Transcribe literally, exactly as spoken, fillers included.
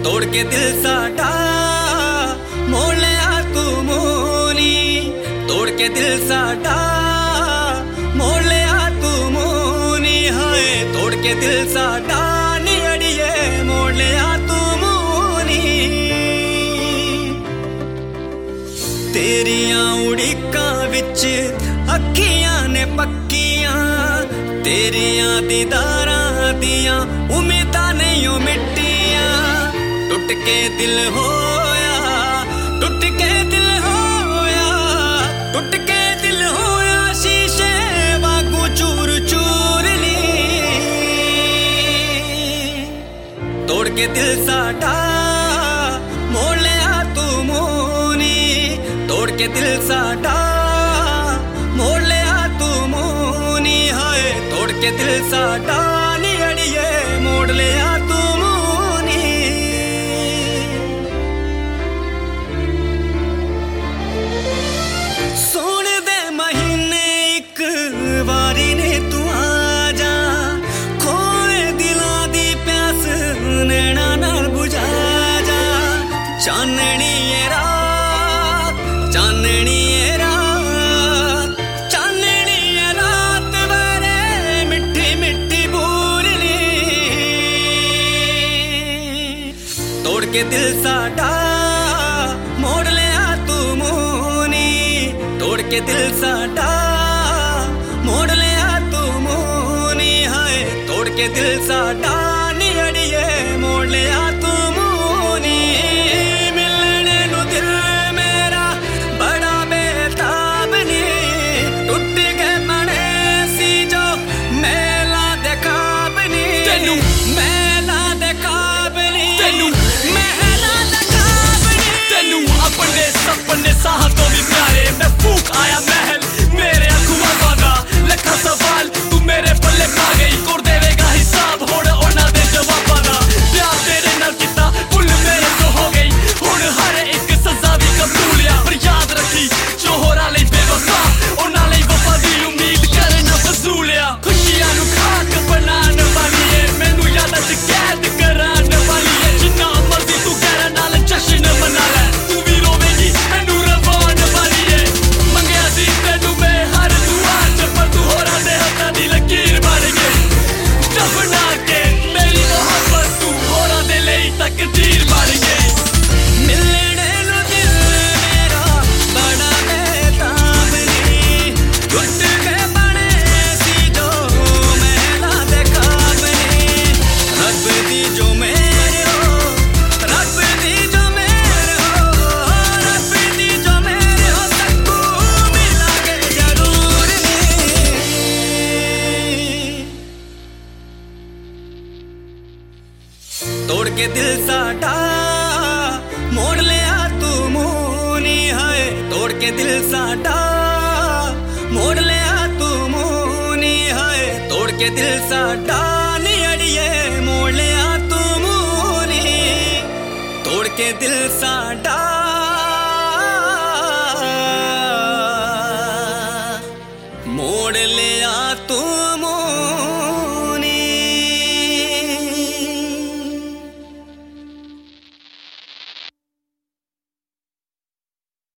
तोड़ के दिल साडा मोड़ लिया तू मोनी, तोड़ के दिल साडा मोड़ लिया तू मोनी, हाय तोड़ के दिल साडा नी अड़िए मोड़ लिया तू मोनी। तेरियां उड़ीकां विच अखियां ने पक्कियां, तेरियां दीदारां दियां उम्मीदां नहीं मिट्टियां। टुट के दिल होया, टुट के दिल होया, टुट के दिल होया शीशे वांगू चूर चूर ली। तोड़ के दिल साडा मोड़ लिया तू मोनी, तोड़ के दिल साडा मोड़ लिया तू मोनी, हाय तोड़ के दिल साडा नी अड़िए मोड़ लिया तू मोनी। सोने दे महीने एक वारी ने तू आ जा, खोए दिलां दी प्यास नैना नाल बुझा जा। चाननी ए रात, चाननी ए रात, चाननी ए रात वारे मिठी मिठी बोलनी। तोड़ के दिल साडा मोड़ लिया तू मोनी, तोड़ के दिल साडा मोड़ लिया तू मोनी, हाय तोड़ के दिल साडा नी अड़िए मोड़ लिया तू मोनी। मिलने नु दिल मेरा बड़ा बेताब नी, टुट के बने सी जो मेला दे ख्वाब नी। तेनू मेला दे ख्वाब नी, तेनू मेला दे ख्वाब नी। तेनू अपने सपने साह तो भी प्यारे मैं फूक आया महल मेरे अखुआ वादा। लखा सवाल तू मेरे पल्ले पा गई, कोर देवेगा हिसाब होड़ ओना दे जवाबां दा। प्यार तेरे नाल कीता भुल मेरे तो हो गई, हुण हर एक सजा भी कबूलिया। पर याद रखी जो होरां लई बेवफा ओना लई वफा दी उम्मीद करना फजूलिया। खुशियां नू खाक बनान वाली ऐ मैनू यादां च कैद करान वाली ऐ। जिन्ना मर्जी तू गैरां नाल जश्न मना लै, तू भी रोवेगी मैनू रवान वाली ऐ। मंगया सी तैनू मैं हर दुआ च, पर तू होरां दे हत्थां दी लकीर बन गई। दफना के मेरी मोहब्बत तू होरां दे लई तकदीर बन गई। मिलने नु दिल मेरा बड़ा बेताब नी, टुट के बने सी जो मेला दे ख्वाब नी। रब दी जो मेरे हो, रब दी जो मेरे हो, रब दी जो मेरे हो, सबको मिला के जरूर नी। तोड़ के दिल साडा मोड़ लिया तू मोनी, हाय तोड़ के दिल साडा मोड़ लिया तू मोनी, हाय तोड़ के दिल साडा नी अड़िए मोड़ लिया तू मोनी। तोड़ के दिल साडा